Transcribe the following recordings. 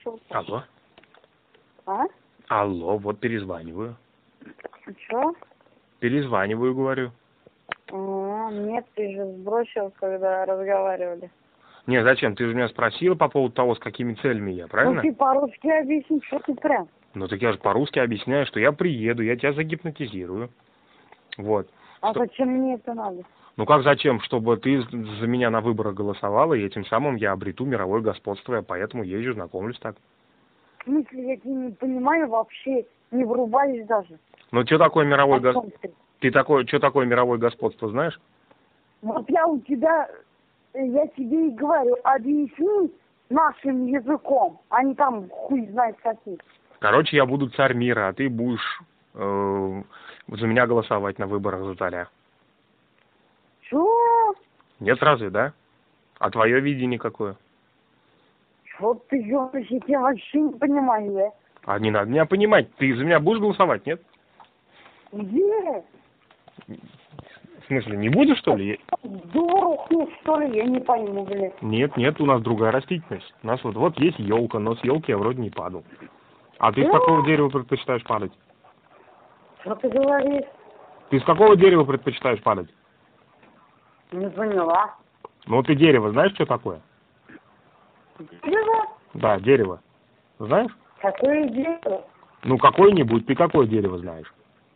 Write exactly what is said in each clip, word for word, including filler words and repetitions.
соскучился. Алло. А? Алло, вот перезваниваю. Чё? Перезваниваю, говорю. А, нет, ты же сбросил, когда разговаривали. Не, зачем? Ты же меня спросила по поводу того, с какими целями я, правильно? Ну ты по-русски объясни, что ты прям. Ну так я же по-русски объясняю, что я приеду, я тебя загипнотизирую. Вот. А Что... зачем мне это надо? Ну как зачем? Чтобы ты за меня на выборах голосовала, и этим самым я обрету мировое господство, я поэтому езжу, знакомлюсь так. В смысле, я тебя не понимаю вообще, не врубаюсь даже. Ну что такое мировое О чем господство? ты? Ты такое, что такое мировое господство, знаешь? Вот я у тебя, я тебе и говорю, объясни нашим языком, а не там хуй знает какие. Короче, я буду царь мира, а ты будешь э, за меня голосовать на выборах за царя. Чё? Нет разве, да? А твое видение какое? Чё ты ёбаешь, я тебя вообще не понимаю, я. А не надо меня понимать, ты за меня будешь голосовать, нет? Где? В смысле, не будешь, что ли? Дуру, что ли, я не пойму, блядь. Нет, нет, у нас другая растительность. У нас вот, вот есть елка, но с елки я вроде не падал. А ты Что? с какого дерева предпочитаешь падать? Что ты говоришь? Ты с какого дерева предпочитаешь падать? Не поняла. Ну ты дерево знаешь, что такое? Дерево? Да, дерево. Знаешь? Какое дерево? Ну какое-нибудь, ты какое дерево знаешь?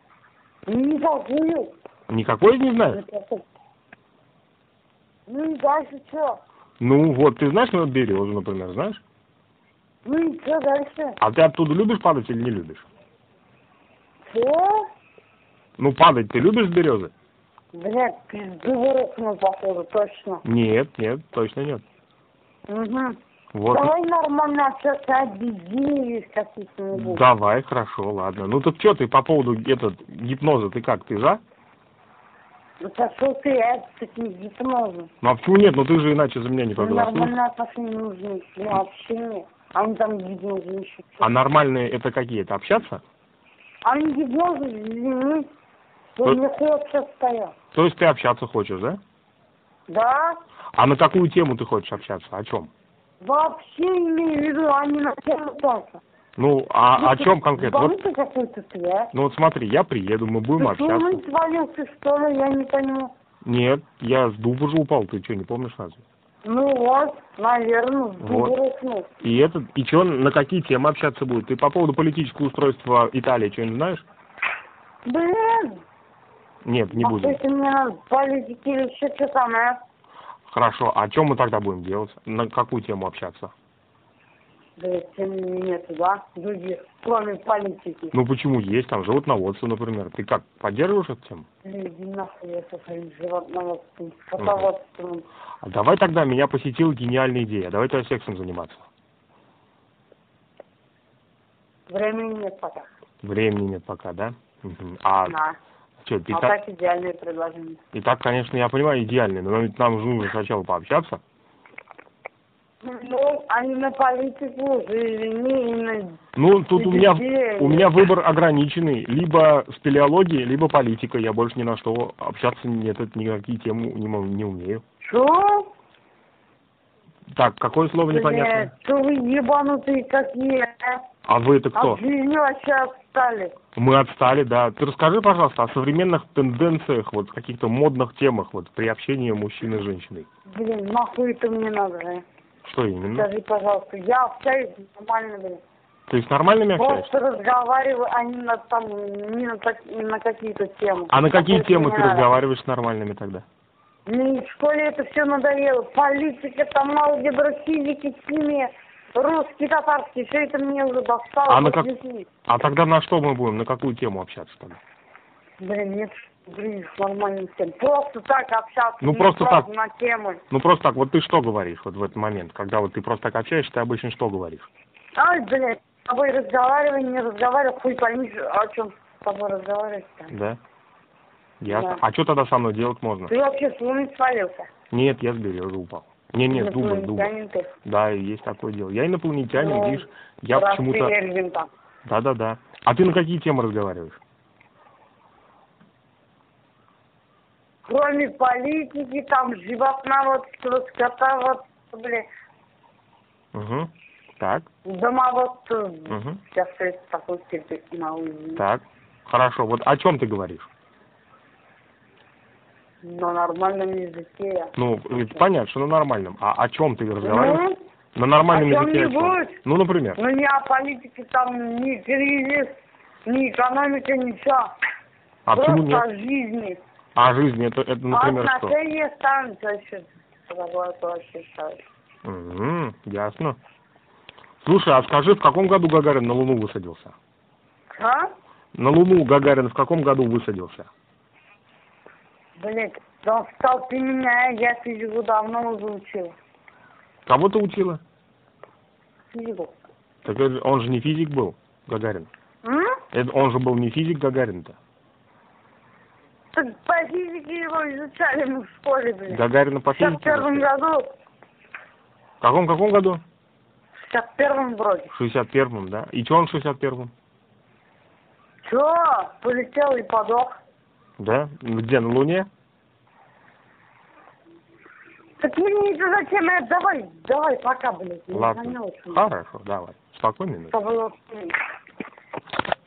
Никакую. Никакое не знаешь? Никакую. Ну и дальше что? Ну вот, ты знаешь, ну, березу, например, знаешь? Ну и что дальше? А ты оттуда любишь падать или не любишь? Что? Ну падать ты любишь с березы? Блядь, пизду вырухнул, походу, точно. Нет, нет, точно нет. Угу. Вот. Давай нормально общаться, объединились каких-нибудь. Давай, хорошо, ладно. Ну так что ты по поводу этот, гипноза, ты как, ты за? Ну так что ты, это такие гипнозы. Ну а почему нет? Ну ты же иначе за меня не Ну, проголосуешь. нормальные отношения нужны. Ну вообще нет. Они там гипнозы ищут. А нормальные это какие? Это общаться? Они гипнозы, извини. То- Вот не хочется стоять. То есть ты общаться хочешь, да? Да? А на какую тему ты хочешь общаться? О чем? Вообще имею в виду, они на тему танца. Ну, а о чем конкретно? Вот, Ебанутый какой-то ты, а? ну вот смотри, я приеду, мы будем Ты общаться. думать свалился, что ли, я не пойму. Нет, я с дуба же упал, ты что, не помнишь разве? Ну вот, наверное, с Вот. дуба рухнул. И это, и что, на какие темы общаться будет? Ты по поводу политического устройства Италии что-нибудь знаешь? Блин! Нет, не а будем. если мне надо политики или еще что там, а? Хорошо, а что мы тогда будем делать? На какую тему общаться? Блин, тем нету, да? Люди, кроме политики. Ну почему есть? Там животноводство, например. Ты как, поддерживаешь эту тему? Блин, иди нахуй я со своим животноводством, скотоводством. А давай тогда меня посетила гениальная идея. Давай тогда сексом заниматься. Времени нет пока. Времени нет пока, да? Угу. А Да. что, ты А так... так идеальное предложение. И так, конечно, я понимаю, идеальный, но ведь нам же нужно сначала пообщаться. Ну, а не на политику уже, извини, и на... Ну, тут у меня, идеи. у меня выбор ограниченный. Либо спелеология, либо политика. Я больше ни на что общаться нет, это никакие темы не, мо- не умею. Что? Так, какое слово непонятное? Блядь, что вы ебанутые какие, а? А вы это кто? От жизни вообще отстали. Мы отстали, да. Ты расскажи, пожалуйста, о современных тенденциях, вот каких-то модных темах, вот при общении мужчины с женщиной. Блин, нахуй это мне надо, а? Что именно? Скажи, пожалуйста, я общаюсь нормально, блин. Ты с нормальными общаешься? Просто разговариваю, а не на, там, не на, так- на какие-то темы. А на какие Такое темы мне ты надо. разговариваешь с нормальными тогда? Мне в школе это все надоело. Политика, там, алгебра, физика, химия, русский, татарский, все это мне уже достало. А на вот как- здесь. А тогда на что мы будем, на какую тему общаться тогда? Блин, нет других нормальных тем. Просто так общаться. Ну, не просто сразу так. на темы. Ну просто так, вот ты что говоришь вот в этот момент, когда вот ты просто так общаешься, ты обычно что говоришь? Ай, блядь, с тобой разговаривай, не разговаривай, хуй пойми, о чем с тобой разговаривать-то. Да? Ясно. Да. А что тогда со мной делать можно? Ты вообще с луны свалился. Нет, я с березы упал. Не, не, с дуба, с дуба. Инопланетянин ты. Да, есть такое дело. Я инопланетянин, Ну, видишь, я раз почему-то... ты Эльвин там. Да-да-да. А ты на какие темы разговариваешь? Кроме политики, там, животноводства, скотоводства, блядь. Угу. Так. Дома вот Угу. сейчас такой терпеть не могу. Так. Хорошо. Вот о чем ты говоришь? На нормальном языке. Ну, ведь понятно, что на нормальном. А о чем ты разговариваешь? Ну, На нормальном о чем языке о чем? нибудь. Ну, например. Ну, не о политике, там, ни кризис, ни экономика, ничего. А Просто почему нет? о жизни. А жизнь, это, это например, а что? отношения станутся еще. Такое то ощущаешь. Угу, ясно. Слушай, а скажи, в каком году Гагарин на Луну высадился? А? На Луну Гагарин в каком году высадился? Блин, он стал ты меня, я физику давно уже учил. Кого ты учила? Физику. Так это- он же не физик был, Гагарин. М? Это, он же был не физик Гагарин-то. Так по физике его изучали мы в школе, блин. Гагарина по В шестьдесят физике? первом году. В каком, каком году? В шестьдесят первом вроде. В шестьдесят первом, да? И что он в шестьдесят первом? Чё? Полетел и подох. Да? Где, на Луне? Так мне это зачем? Это давай, давай, пока, блядь. Не Ладно. занял, что ли. Хорошо, давай. Спокойной ночи. Чтобы его-